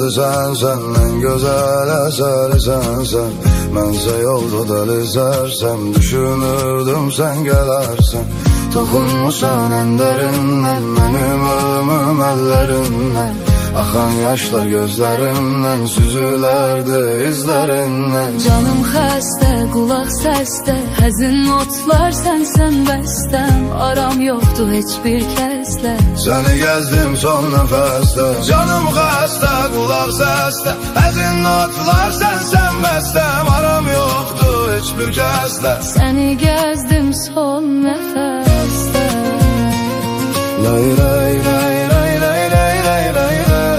derdi sen en güzel eseri sen. Mənsə yolda delizersem düşünürdüm sen gelersen. Toxunmusan en derinden benim ölümüm ellerinden. Akan yaşlar gözlerimden süzülerdi izlerinden. Canım xəstə, qulaq səsdə, həzin notlar sənsən bəstəm. Aram yoxdur heç bir kəslə. Seni gezdim son nefeste. Canım xəstə, qulaq səsdə, həzin notlar sənsən bəstəm. Aram yoxdur heç bir kəslə. Səni gəzdim son nəfəsdə. Lay lay lay lay lay lay lay lay.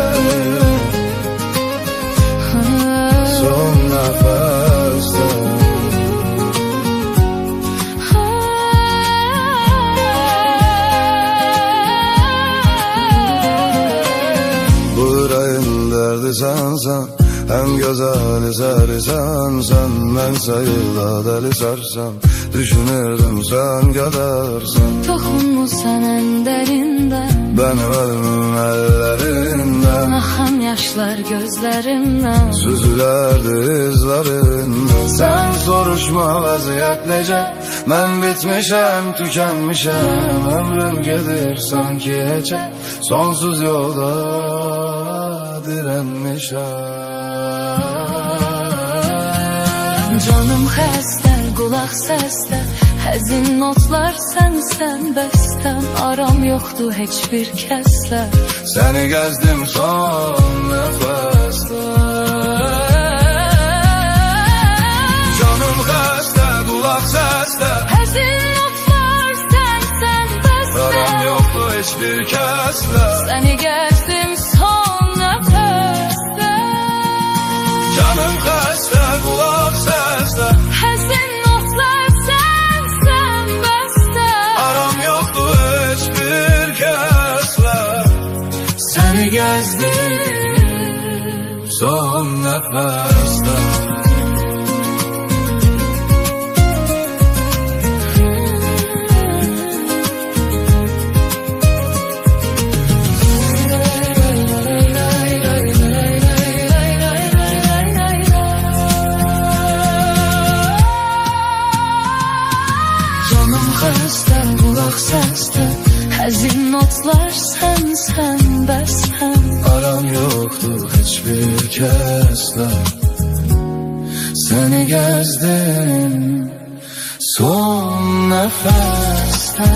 Son nefeste. Bu yüreğin derdi sensen, en güzel eseri sensen. Ben sayıda deli sarsam, düşünürdüm sen gidersen. Toxunmusan en dərindən, benim ölümüm ellerinden. axan yaşlar gözlərimdən. Süzülerdi izlerinden. Sen soruşma vaziyet nece. Ben bitmişem, tükenmişem. Ömrüm gelir sanki hece. Sonsuz yolda direnmişem. Canım xəstə, qulaq səsdə, həzin notlar sənsən bəstəm. Aram yoxdur heç bir kəslə. Seni gezdim son nefeste. Canım xəstə, qulaq səsdə, Həzin notlar sənsən bəstəm. aram yoxdur heç bir kəslə. Səni gəzdim son nəfəsdə. Canım xəstə, qulaq səsdə, Həzin notlar sənsən bəstəm. aram yoxdur heç bir kəslə. Səni gəzdim son nəfəsdə. Canım xəstə, qulaq səsdə, həzin notlar sənsən bəstəm. Aram yoxdur heç bir kəslə. Səni gəzdim son nəfəsdə.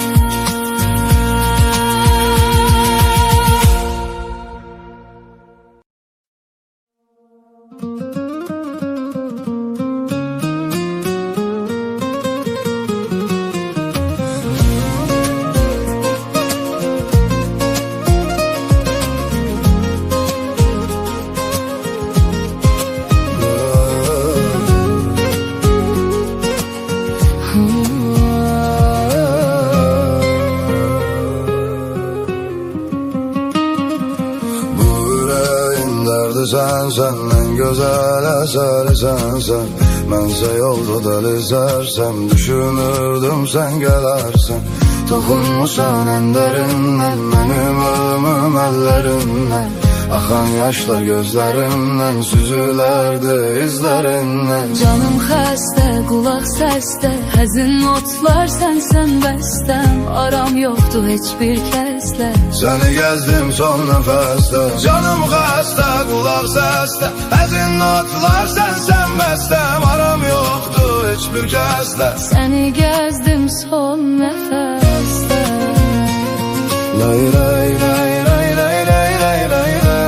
Sen en güzel eseri sensen. Mənsə yolda delizersem düşünürdüm sen gelersen. Toxunmusan en derinden benim ölümüm ellerinden. Akan yaşlar gözlerimden süzülerdi izlerinden. Canım xəstə, qulaq səsdə, həzin notlar sənsən bəstəm. Aram yoxdur heç bir kəslə. Seni gezdim son nefeste. Canım xəstə, qulaq səsdə, həzin notlar sənsən bəstəm. Aram yoxdur heç bir kəslə. Səni gəzdim son nəfəsdə. Lay lay lay lay lay lay lay lay.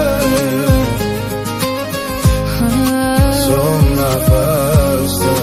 Son nefeste.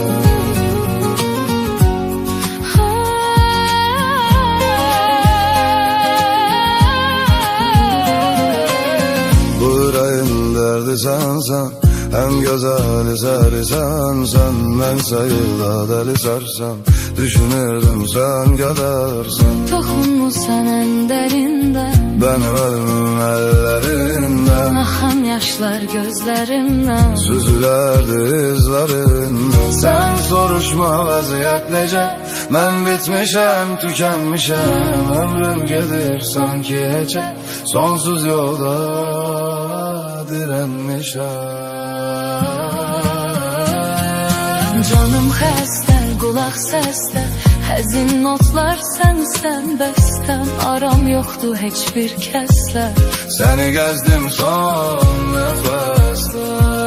Bu yüreğin derdi sensen, en güzel eseri sensen. Ben sayıda deli sarsam, düşünürdüm sen gidersen. Toxunmusan en dərindən, benim ölümüm ellerinden. axan yaşlar gözlərimdən. Süzülerdi izlerinden. Sen soruşma vaziyet nece. Ben bitmişem, tükenmişem. Ömrüm gelir sanki hece. Sonsuz yolda diren. Canım xəstə, qulaq səsdə, həzin notlar sənsən bəstəm. Aram yoxdur heç bir kəslə, səni gəzdim son nəfəsdə.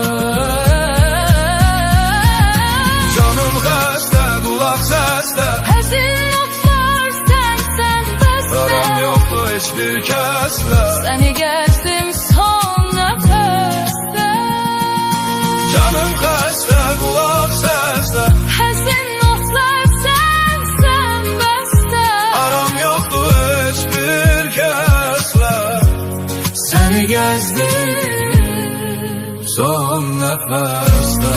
Canım xəstə, qulaq səsdə, həzin notlar sənsən bəstəm. aram yoxdur heç bir kəslə, Səni gəzdim son nəfəsdə. canım xəstə, qulaq səsdə, Həzin notlar sənsən bəstəm. aram yoxdur heç bir kəslə, Səni gəzdim son nəfəsdə.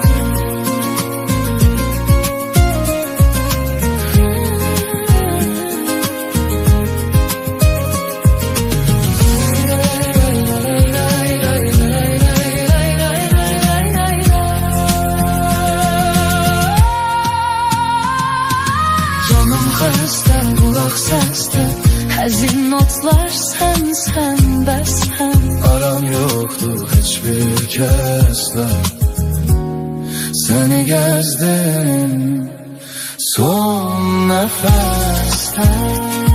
Canım xəstə, qulaq səsdə, həzin notlar sənsən bəstəm. Aram yoxdur heç bir kəslə, səni gəzdim son nəfəsdə.